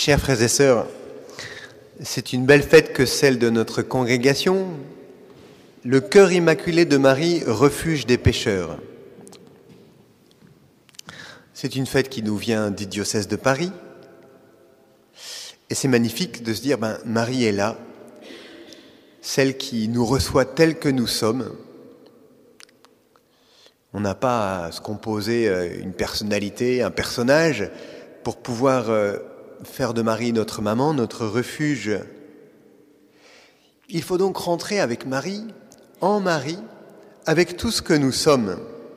Chers frères et sœurs, c'est une belle fête que celle de notre congrégation, le cœur immaculé de Marie, refuge des pécheurs. C'est une fête qui nous vient du diocèse de Paris. Et c'est magnifique de se dire, Marie est là, celle qui nous reçoit tels que nous sommes. On n'a pas à se composer une personnalité, un personnage, pour pouvoir faire de Marie notre maman, notre refuge. Il faut donc rentrer avec Marie, en Marie, avec tout ce que nous sommes.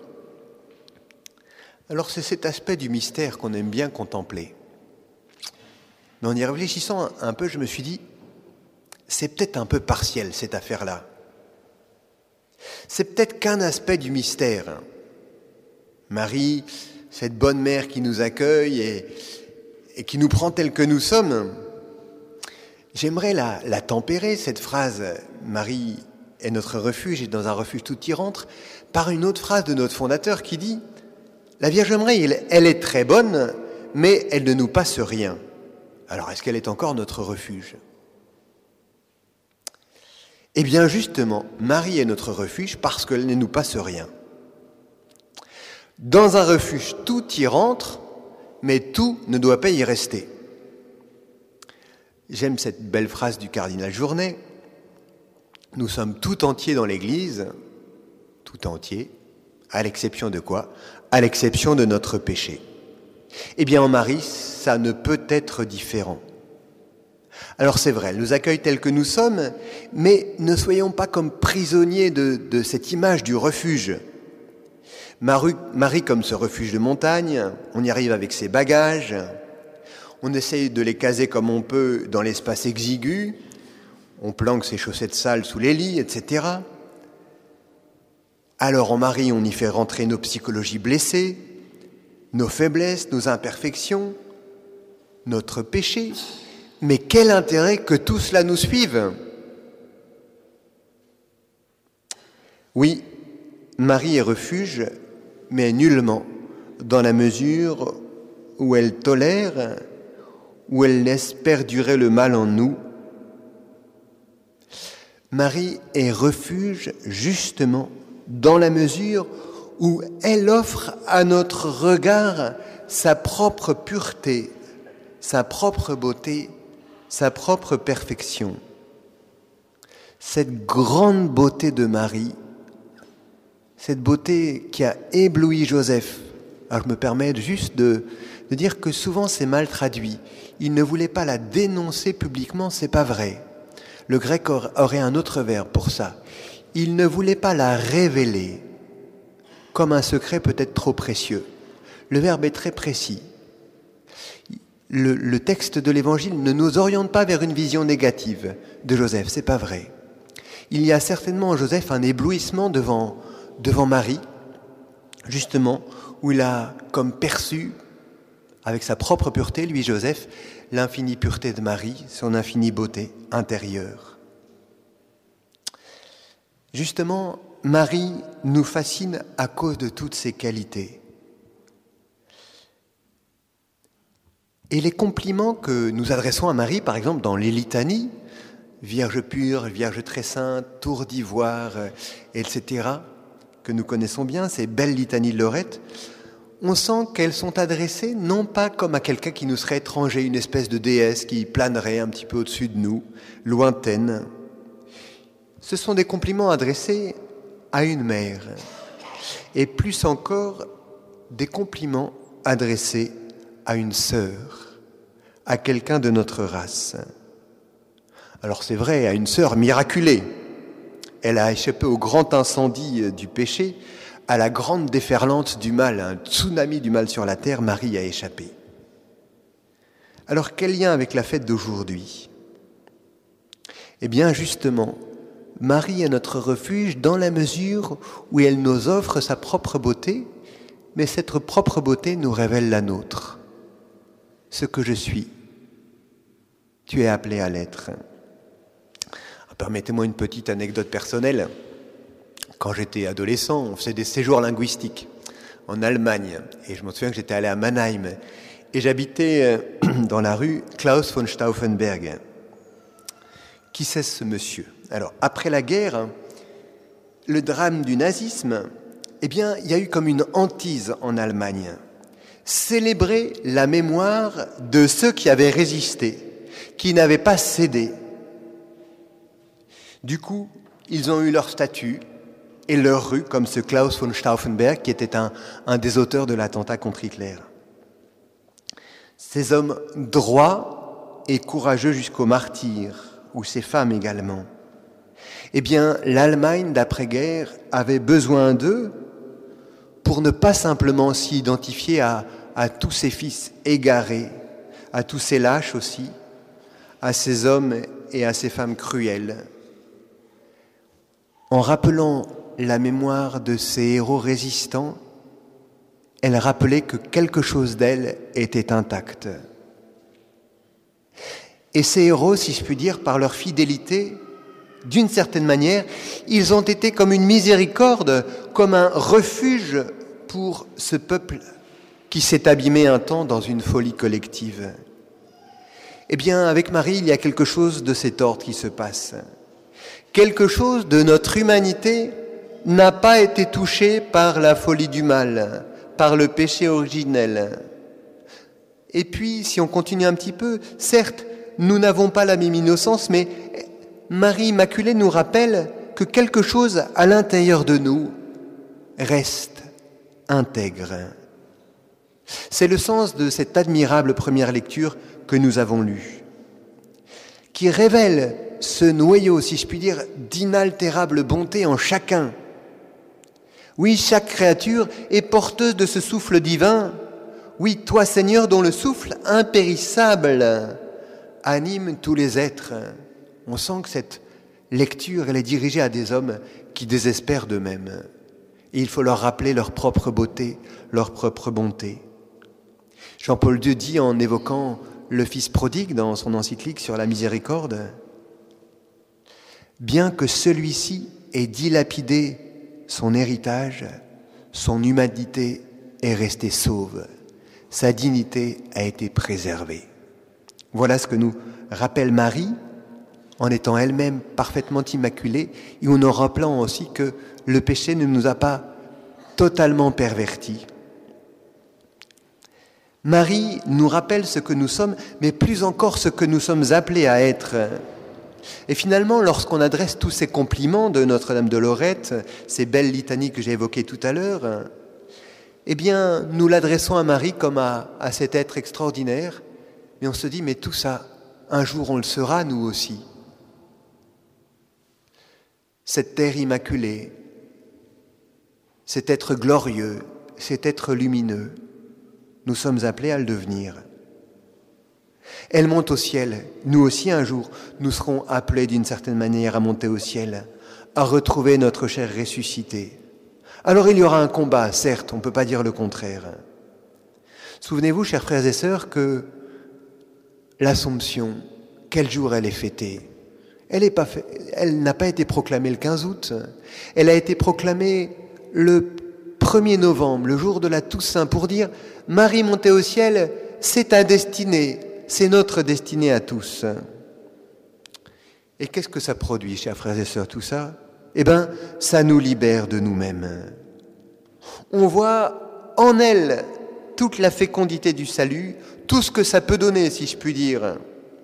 Alors c'est cet aspect du mystère qu'on aime bien contempler. Mais en y réfléchissant un peu, je me suis dit, c'est peut-être un peu partiel cette affaire-là. C'est peut-être qu'un aspect du mystère. Marie, cette bonne mère qui nous accueille et qui nous prend tels que nous sommes. J'aimerais la tempérer, cette phrase « Marie est notre refuge et dans un refuge tout y rentre » par une autre phrase de notre fondateur qui dit « La Vierge Marie, elle est très bonne, mais elle ne nous passe rien. » Alors, est-ce qu'elle est encore notre refuge ? Eh bien, justement, Marie est notre refuge parce qu'elle ne nous passe rien. Dans un refuge, tout y rentre, mais tout ne doit pas y rester. J'aime cette belle phrase du cardinal Journet. Nous sommes tout entiers dans l'Église, tout entiers, à l'exception de quoi ? À l'exception de notre péché. Eh bien, en Marie, ça ne peut être différent. Alors c'est vrai, elle nous accueille tels que nous sommes, mais ne soyons pas comme prisonniers de cette image du refuge. Marie comme ce refuge de montagne, on y arrive avec ses bagages, on essaye de les caser comme on peut dans l'espace exigu, on planque ses chaussettes sales sous les lits, etc. Alors en Marie, on y fait rentrer nos psychologies blessées, nos faiblesses, nos imperfections, notre péché. Mais quel intérêt que tout cela nous suive ? Oui, Marie est refuge, mais nullement dans la mesure où elle tolère, où elle laisse perdurer le mal en nous. Marie est refuge justement dans la mesure où elle offre à notre regard sa propre pureté, sa propre beauté, sa propre perfection. Cette grande beauté de Marie, cette beauté qui a ébloui Joseph. Alors je me permets juste de dire que souvent c'est mal traduit. Il ne voulait pas la dénoncer publiquement, c'est pas vrai. Le grec aurait un autre verbe pour ça. Il ne voulait pas la révéler comme un secret peut-être trop précieux. Le verbe est très précis. Le texte de l'Évangile ne nous oriente pas vers une vision négative de Joseph, c'est pas vrai. Il y a certainement en Joseph un éblouissement devant Marie, justement, où il a comme perçu, avec sa propre pureté, lui Joseph, l'infinie pureté de Marie, son infinie beauté intérieure. Justement, Marie nous fascine à cause de toutes ses qualités. Et les compliments que nous adressons à Marie, par exemple, dans les litanies, Vierge pure, Vierge très sainte, tour d'ivoire, etc., que nous connaissons bien, ces belles litanies de Lorette, on sent qu'elles sont adressées non pas comme à quelqu'un qui nous serait étranger, une espèce de déesse qui planerait un petit peu au-dessus de nous, lointaine. Ce sont des compliments adressés à une mère, et plus encore, des compliments adressés à une sœur, à quelqu'un de notre race. Alors c'est vrai, à une sœur miraculée. Elle a échappé au grand incendie du péché, à la grande déferlante du mal, un tsunami du mal sur la terre, Marie a échappé. Alors quel lien avec la fête d'aujourd'hui ? Eh bien justement, Marie est notre refuge dans la mesure où elle nous offre sa propre beauté, mais cette propre beauté nous révèle la nôtre. Ce que je suis, tu es appelé à l'être. Permettez-moi une petite anecdote personnelle. Quand j'étais adolescent, on faisait des séjours linguistiques en Allemagne. Et je me souviens que j'étais allé à Mannheim. et j'habitais dans la rue Klaus von Stauffenberg. Qui c'est ce monsieur? Alors, après la guerre, le drame du nazisme, eh bien, il y a eu comme une hantise en Allemagne. Célébrer la mémoire de ceux qui avaient résisté, qui n'avaient pas cédé. Du coup, ils ont eu leur statue et leur rue, comme ce Klaus von Stauffenberg, qui était un des auteurs de l'attentat contre Hitler. Ces hommes droits et courageux jusqu'au martyre, ou ces femmes également, eh bien, l'Allemagne d'après-guerre avait besoin d'eux pour ne pas simplement s'y identifier à tous ces fils égarés, à tous ces lâches aussi, à ces hommes et à ces femmes cruelles. En rappelant la mémoire de ces héros résistants, elle rappelait que quelque chose d'elle était intact. Et ces héros, si je puis dire, par leur fidélité, d'une certaine manière, ils ont été comme une miséricorde, comme un refuge pour ce peuple qui s'est abîmé un temps dans une folie collective. Eh bien, avec Marie, il y a quelque chose de cet ordre qui se passe. Quelque chose de notre humanité n'a pas été touché par la folie du mal, par le péché originel. Et puis, si on continue un petit peu, certes, nous n'avons pas la même innocence, mais Marie Immaculée nous rappelle que quelque chose à l'intérieur de nous reste intègre. C'est le sens de cette admirable première lecture que nous avons lue, qui révèle ce noyau, si je puis dire, d'inaltérable bonté en chacun. Oui, chaque créature est porteuse de ce souffle divin. Oui, toi, Seigneur, dont le souffle impérissable anime tous les êtres. On sent que cette lecture, elle est dirigée à des hommes qui désespèrent d'eux-mêmes. Et il faut leur rappeler leur propre beauté, leur propre bonté. Jean-Paul II dit, en évoquant le Fils prodigue dans son encyclique sur la miséricorde, « Bien que celui-ci ait dilapidé son héritage, son humanité est restée sauve, sa dignité a été préservée. » Voilà ce que nous rappelle Marie, en étant elle-même parfaitement immaculée, et en nous rappelant aussi que le péché ne nous a pas totalement pervertis. Marie nous rappelle ce que nous sommes, mais plus encore ce que nous sommes appelés à être. Et finalement, lorsqu'on adresse tous ces compliments de Notre-Dame de Lorette, ces belles litanies que j'ai évoquées tout à l'heure, eh bien, nous l'adressons à Marie comme à cet être extraordinaire, mais on se dit, mais tout ça, un jour on le sera, nous aussi. Cette terre immaculée, cet être glorieux, cet être lumineux, nous sommes appelés à le devenir. Elle monte au ciel. Nous aussi, un jour, nous serons appelés d'une certaine manière à monter au ciel, à retrouver notre chair ressuscitée. Alors il y aura un combat, certes, on ne peut pas dire le contraire. Souvenez-vous, chers frères et sœurs, que l'Assomption, quel jour elle est fêtée? Elle n'a pas été proclamée le 15 août, elle a été proclamée le 1er novembre, le jour de la Toussaint, pour dire « Marie montée au ciel, c'est ta destinée, c'est notre destinée à tous. » Et qu'est-ce que ça produit, chers frères et sœurs, tout ça? Eh bien, ça nous libère de nous-mêmes. On voit en elle toute la fécondité du salut, tout ce que ça peut donner, si je puis dire.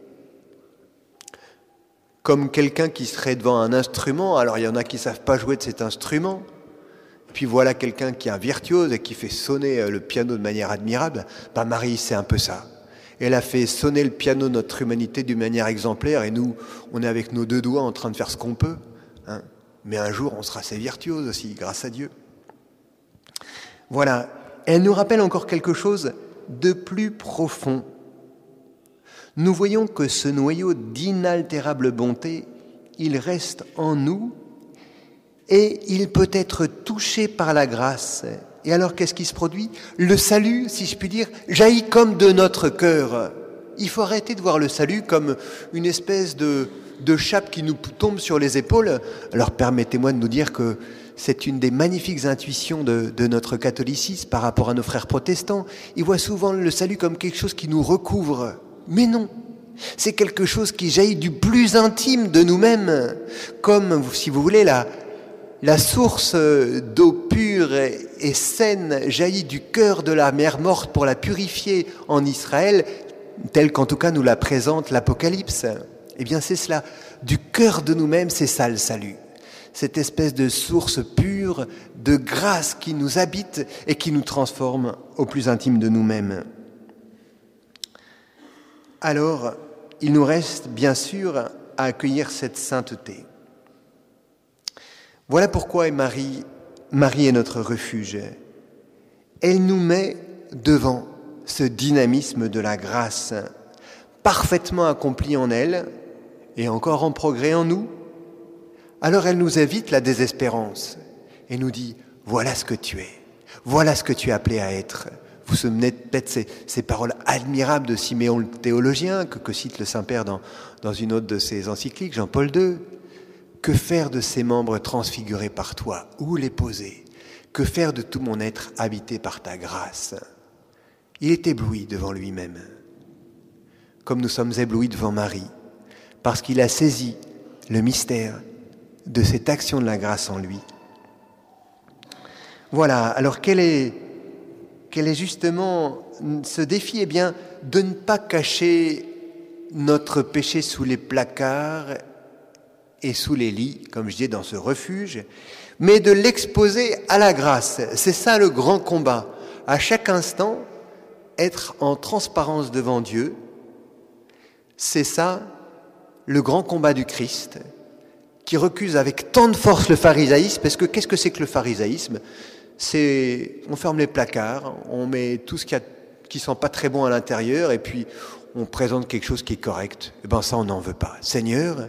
Comme quelqu'un qui serait devant un instrument, alors il y en a qui ne savent pas jouer de cet instrument, puis voilà quelqu'un qui est un virtuose et qui fait sonner le piano de manière admirable. Ben Marie, c'est un peu ça. Elle a fait sonner le piano de notre humanité d'une manière exemplaire, et nous, on est avec nos deux doigts en train de faire ce qu'on peut. Hein. Mais un jour, on sera assez virtuose aussi, grâce à Dieu. Voilà, elle nous rappelle encore quelque chose de plus profond. Nous voyons que ce noyau d'inaltérable bonté, il reste en nous et il peut être touché par la grâce. Et alors, qu'est-ce qui se produit? Le salut, si je puis dire, jaillit comme de notre cœur. Il faut arrêter de voir le salut comme une espèce de chape qui nous tombe sur les épaules. Alors, permettez-moi de nous dire que c'est une des magnifiques intuitions de notre catholicisme par rapport à nos frères protestants. Ils voient souvent le salut comme quelque chose qui nous recouvre. Mais non, c'est quelque chose qui jaillit du plus intime de nous-mêmes, comme, si vous voulez, la source d'eau pure et saine jaillit du cœur de la mer morte pour la purifier en Israël, telle qu'en tout cas nous la présente l'Apocalypse. Eh bien c'est cela, du cœur de nous-mêmes, c'est ça le salut. Cette espèce de source pure, de grâce qui nous habite et qui nous transforme au plus intime de nous-mêmes. Alors, il nous reste bien sûr à accueillir cette sainteté. Voilà pourquoi Marie est notre refuge. Elle nous met devant ce dynamisme de la grâce, parfaitement accompli en elle et encore en progrès en nous. Alors elle nous évite la désespérance et nous dit « Voilà ce que tu es, voilà ce que tu es appelé à être ». Vous vous souvenez peut-être ces paroles admirables de Siméon le théologien que cite le Saint-Père dans une autre de ses encycliques, Jean-Paul II. Que faire de ces membres transfigurés par toi? Où les poser? Que faire de tout mon être habité par ta grâce? Il est ébloui devant lui-même, comme nous sommes éblouis devant Marie, parce qu'il a saisi le mystère de cette action de la grâce en lui. Voilà, alors quel est justement ce défi? Eh bien, de ne pas cacher notre péché sous les placards et sous les lits, comme je disais, dans ce refuge, mais de l'exposer à la grâce. C'est ça le grand combat. À chaque instant, être en transparence devant Dieu, c'est ça le grand combat du Christ, qui recuse avec tant de force le pharisaïsme, parce que qu'est-ce que c'est que le pharisaïsme? On ferme les placards, on met tout ce qui sent pas très bon à l'intérieur, et puis on présente quelque chose qui est correct. Eh bien ça, on n'en veut pas. Seigneur,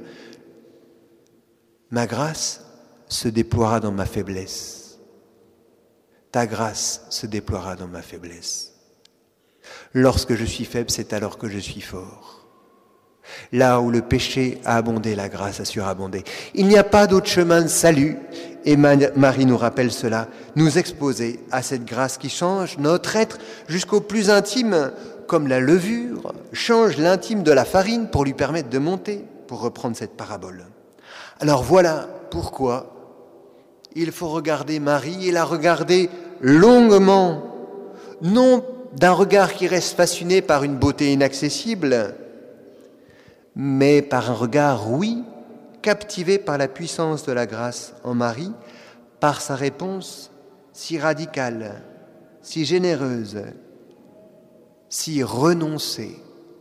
ma grâce se déploiera dans ma faiblesse. Ta grâce se déploiera dans ma faiblesse. Lorsque je suis faible, c'est alors que je suis fort. Là où le péché a abondé, la grâce a surabondé. Il n'y a pas d'autre chemin de salut. Et Marie nous rappelle cela, nous exposer à cette grâce qui change notre être jusqu'au plus intime, comme la levure change l'intime de la farine pour lui permettre de monter, pour reprendre cette parabole. Alors voilà pourquoi il faut regarder Marie et la regarder longuement, non d'un regard qui reste fasciné par une beauté inaccessible, mais par un regard, oui, captivé par la puissance de la grâce en Marie, par sa réponse si radicale, si généreuse, si renoncée.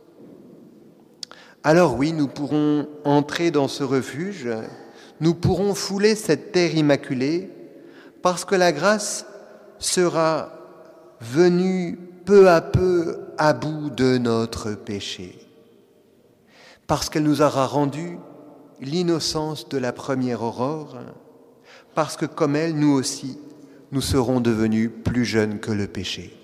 Alors oui, nous pourrons entrer dans ce refuge, nous pourrons fouler cette terre immaculée, parce que la grâce sera venue peu à peu à bout de notre péché, parce qu'elle nous aura rendu l'innocence de la première aurore, parce que comme elle, nous aussi, nous serons devenus plus jeunes que le péché.